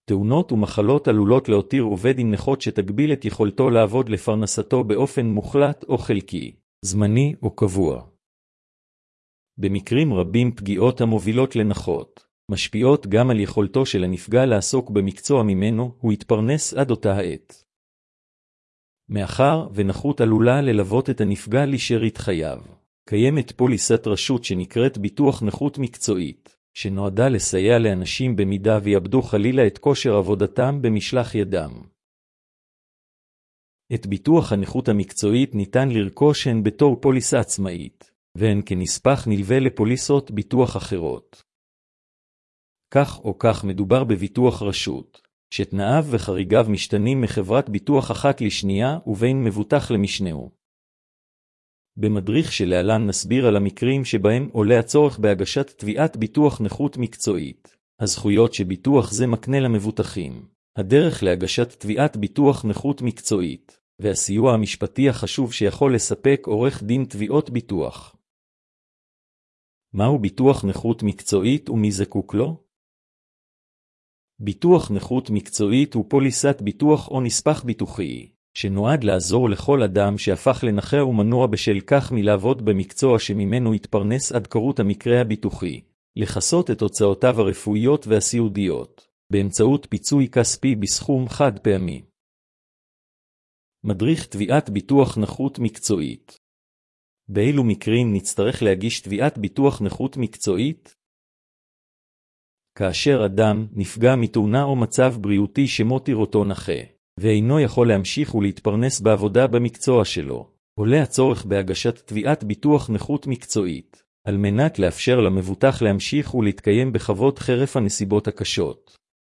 תאונות ומחלות עלולות להותיר עובד עם נכות שתגביל את יכולתו לעבוד לפרנסתו באופן מוחלט או חלקי, זמני או קבוע. במקרים רבים פגיעות המובילות לנכות משפיעות גם על יכולתו של הנפגע לעסוק במקצוע ממנו הוא יתפרנס עד אותה העת. מאחר ונכות עלולה ללוות את הנפגע לשארית חייו, קיימת פוליסת רשות שנקראת ביטוח נכות מקצועית, שנועדה לסייע לאנשים במידה ויאבדו חלילה את כושר עבודתם במשלח ידם. את ביטוח הנכות המקצועית ניתן לרכוש הן בתור פוליסה עצמאית, והן כנספח נלווה לפוליסות ביטוח אחרות. כך או כך מדובר בביטוח רשות, שתנאיו וחריגיו משתנים מחברת ביטוח אחת לשנייה ובין מבוטח למשנהו. במדריך שלהלן נסביר על המקרים שבהם עולה הצורך בהגשת תביעת ביטוח נכות מקצועית, הזכויות שביטוח זה מקנה למבוטחים, הדרך להגשת תביעת ביטוח נכות מקצועית, והסיוע המשפטי החשוב שיכול לספק עורך דין תביעות ביטוח. מהו ביטוח נכות מקצועית ומי זקוק לו? ביטוח נכות מקצועית הוא פוליסת ביטוח או נספח ביטוחי, שנועד לעזור לכל אדם שהפך לנכה ומנוע בשל כך מלעבוד במקצוע שממנו יתפרנס עד קרות המקרה הביטוחי, לכסות את הוצאותיו הרפואיות והסיעודיות, באמצעות פיצוי כספי בסכום חד פעמי. מדריך תביעת ביטוח נכות מקצועית. באילו מקרים נצטרך להגיש תביעת ביטוח נכות מקצועית? כאשר אדם נפגע מתאונה או מצב בריאותי שמותיר אותו נכה, ואינו יכול להמשיך ולהתפרנס בעבודה במקצוע שלו, עולה הצורך בהגשת תביעת ביטוח נכות מקצועית, על מנת לאפשר למבוטח להמשיך ולהתקיים בכבוד חרף הנסיבות הקשות.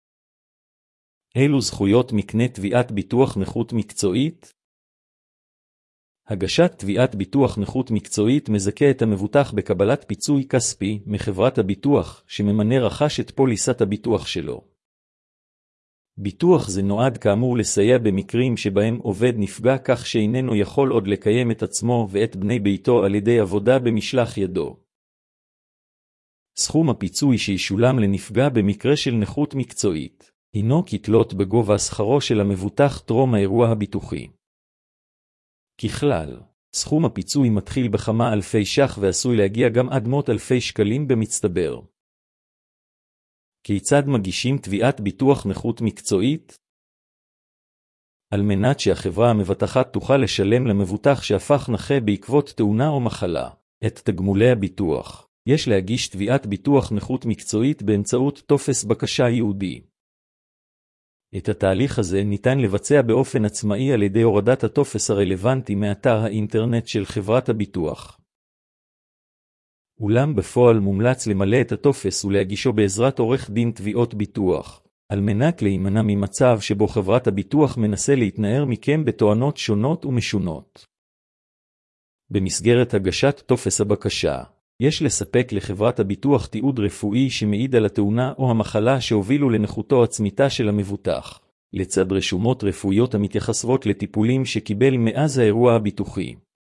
אילו זכויות מקנה תביעת ביטוח נכות מקצועית? הגשת תביעת ביטוח נכות מקצועית מזכה את המבוטח בקבלת פיצוי כספי מחברת הביטוח שממנה רכש את פוליסת הביטוח שלו. ביטוח זה נועד כאמור לסייע במקרים שבהם עובד נפגע כך שאיננו יכול עוד לקיים את עצמו ואת בני ביתו על ידי עבודה במשלח ידו. סכום הפיצוי שישולם לנפגע במקרה של נכות מקצועית הינו כתלות בגובה שכרו של המבוטח טרום האירוע הביטוחי. ככלל, סכום הפיצוי מתחיל בכמה אלפי ש"ח ועשוי להגיע גם עד מאות אלפי שקלים במצטבר. כיצד מגישים תביעת ביטוח נכות מקצועית? על מנת שהחברה המבטחת תוכל לשלם למבוטח שהפך נכה בעקבות תאונה או מחלה את תגמולי הביטוח, יש להגיש תביעת ביטוח נכות מקצועית באמצעות טופס בקשה ייעודי. את התהליך הזה ניתן לבצע באופן עצמאי על ידי הורדת הטופס הרלוונטי מאתר האינטרנט של חברת הביטוח. אולם בפועל מומלץ למלא את הטופס ולהגישו בעזרת עורך דין תביעות ביטוח, על מנת להימנע ממצב שבו חברת הביטוח מנסה להתנער מכם בתואנות שונות ומשונות. במסגרת הגשת טופס הבקשה, יש לספק לחברת הביטוח תיעוד רפואי שמעיד על התאונה או המחלה שהובילו לנכותו עצמיתה של המבוטח, לצד רשומות רפואיות המתייחסות לטיפולים שקיבל מאז האירוע הביטוחי.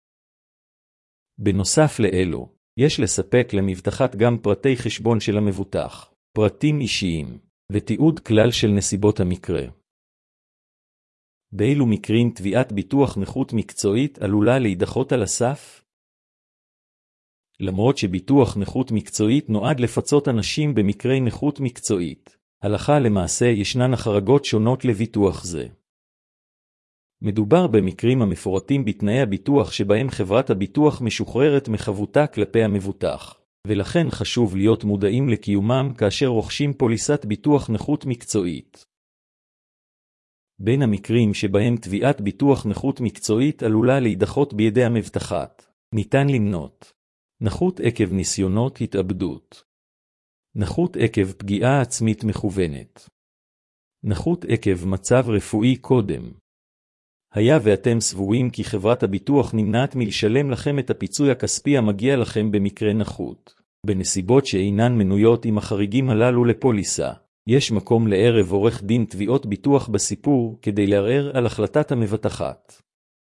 בנוסף לאלו, יש לספק למבטחת גם פרטי חשבון של המבוטח, פרטים אישיים, ותיעוד כלל של נסיבות המקרה. באילו מקרים תביעת ביטוח נכות מקצועית עלולה להידחות על הסף? למרות שביטוח נכות מקצועית נועד לפצות אנשים במקרי נכות מקצועית, הלכה למעשה ישנן החרגות שונות לביטוח זה. מדובר במקרים המפורטים בתנאי הביטוח שבהם חברת הביטוח משוחררת מחבותה כלפי המבוטח, ולכן חשוב להיות מודעים לקיומם כאשר רוכשים פוליסת ביטוח נכות מקצועית. בין המקרים שבהם תביעת ביטוח נכות מקצועית עלולה להידחות בידי המבטחת, ניתן למנות נכות עקב ניסיונות התאבדות, נכות עקב פגיעה עצמית מכוונת, נכות עקב מצב רפואי קודם. היה ואתם סבורים כי חברת הביטוח נמנעת מלשלם לכם את הפיצוי הכספי המגיע לכם במקרה נכות, בנסיבות שאינן מנויות עם החריגים הללו לפוליסה, יש מקום לערב עורך דין תביעות ביטוח בסיפור כדי לערער על החלטת המבטחת.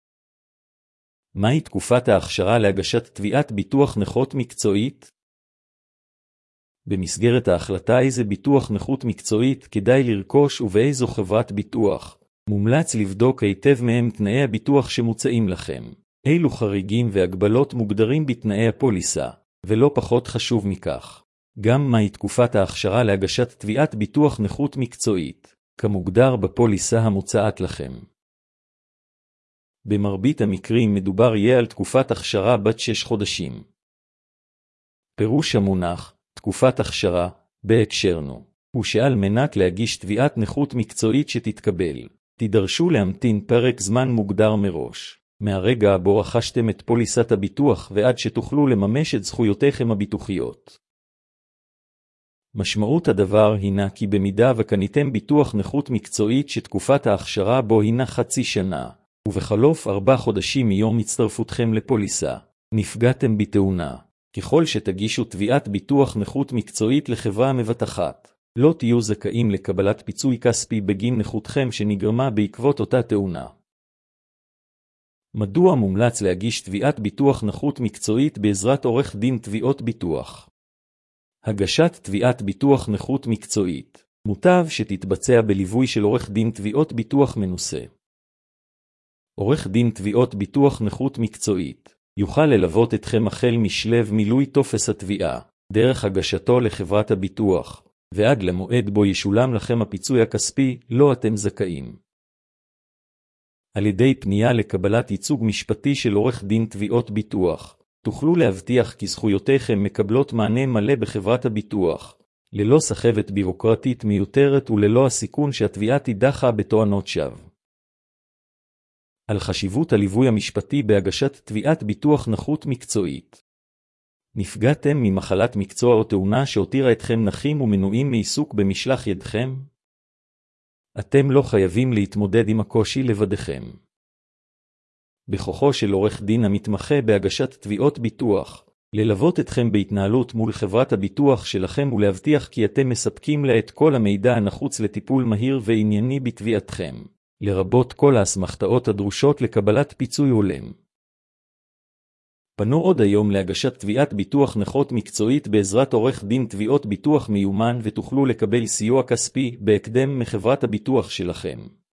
מהי תקופת ההכשרה להגשת תביעת ביטוח נכות מקצועית? במסגרת ההחלטה איזה ביטוח נכות מקצועית כדאי לרכוש ובאיזו חברת ביטוח, מומלץ לבדוק היטב מהם תנאי הביטוח שמוצעים לכם. אילו חריגים והגבלות מוגדרים בתנאי הפוליסה, ולא פחות חשוב מכך, גם מהי תקופת ההכשרה להגשת תביעת ביטוח נכות מקצועית, כמוגדר בפוליסה המוצעת לכם. במרבית המקרים מדובר יהיה על תקופת הכשרה בת 6 חודשים. פירוש המונח, תקופת הכשרה, בהקשרנו, הוא שעל מנת להגיש תביעת נכות מקצועית שתתקבל, תידרשו להמתין פרק זמן מוגדר מראש, מהרגע בו רכשתם את פוליסת הביטוח ועד שתוכלו לממש את זכויותיכם הביטוחיות. משמעות הדבר הינה כי במידה וקניתם ביטוח נכות מקצועית שתקופת ההכשרה בו הינה חצי שנה, ובחלוף 4 חודשים מיום הצטרפותכם לפוליסה, נפגעתם בתאונה, ככל שתגישו תביעת ביטוח נכות מקצועית לחברה מבטחת, לא תהיו זכאים לקבלת פיצוי כספי בגין נכותכם שנגרמה בעקבות אותה תאונה. מדוע מומלץ להגיש תביעת ביטוח נכות מקצועית בעזרת עורך דין תביעות ביטוח? הגשת תביעת ביטוח נכות מקצועית, מוטב שתתבצע בליווי של עורך דין תביעות ביטוח מנוסה. עורך דין תביעות ביטוח נכות מקצועית, יוכל ללוות אתכם החל משלב מילוי טופס התביעה, דרך הגשתו לחברת הביטוח, ועד למועד בו ישולם לכם הפיצוי הכספי, לא אתם זכאים. על ידי פנייה לקבלת ייצוג משפטי של עורך דין תביעות ביטוח, תוכלו להבטיח כי זכויותיכם מקבלות מענה מלא בחברת הביטוח, ללא סחבת בירוקרטית מיותרת וללא הסיכון שהתביעה תידחה בתואנות שווא. על חשיבות הליווי המשפטי בהגשת תביעת ביטוח נכות מקצועית. נפגעתם ממחלת מקצוע או תאונה שהותירה אתכם נכים ומנועים מעיסוק במשלח ידכם? אתם לא חייבים להתמודד עם הקושי לבדכם. בכוחו של עורך דין המתמחה בהגשת תביעות ביטוח, ללוות אתכם בהתנהלות מול חברת הביטוח שלכם ולהבטיח כי אתם מספקים לה את כל המידע הנחוץ לטיפול מהיר וענייני בתביעתכם, לרבות כל האסמכתאות הדרושות לקבלת פיצוי הולם. פנו עוד היום להגשת תביעת ביטוח נכות מקצועית בעזרת עורך דין תביעות ביטוח מיומן ותוכלו לקבל סיוע כספי בהקדם מחברת הביטוח שלכם.